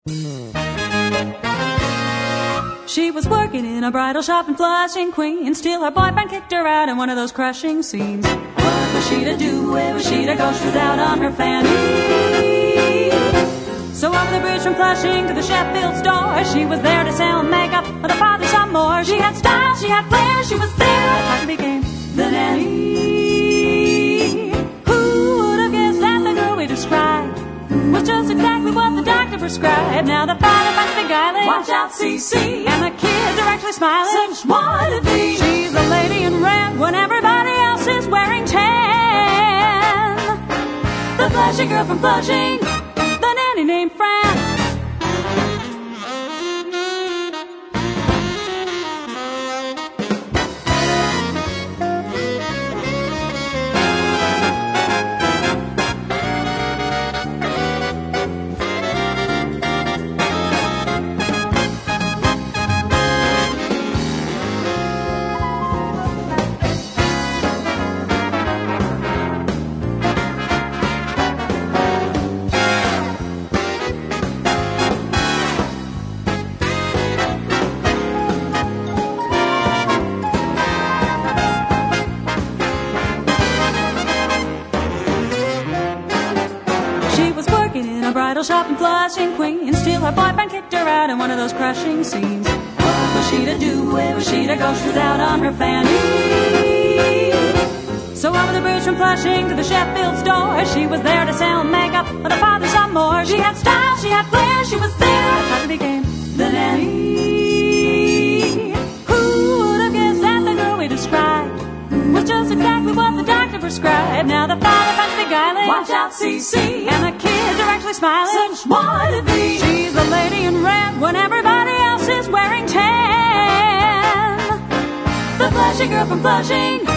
She was working in a bridal shop in Flushing, Queens, till her boyfriend kicked her out in one of those crushing scenes. What was she to do? Where was she to go? She was out on her fanny. So over the bridge from Flushing to the Sheffield store, she was there to sell makeup for the father some more. She had style, she had flair, she was there. That's how she became the nanny. Who would have guessed that the girl we described was just exactly what the doctor prescribed? Now the father finds beguiling, watch out, CC, and the kids are actually smiling. Such wannabe. She's the lady in red when everybody else is wearing tan. The Flushing girl from Flushing, the nanny named Fran. Shop in Flushing, Queens, till her boyfriend kicked her out in one of those crushing scenes. What was she to do? Where was she to go? She was out on her fanny. So over the bridge from Flushing to the Sheffield store, she was there to sell makeup for the father some more. She had style, she had flair, she was there. That's how she became the nanny. Who would have guessed that the girl we described was just exactly what the doctor prescribed? Now the father finds beguiling, watch out, CC, and the kids are actually smiling. Such wannabe. She's the lady in red when everybody else is wearing tan. The Flushing girl from Flushing,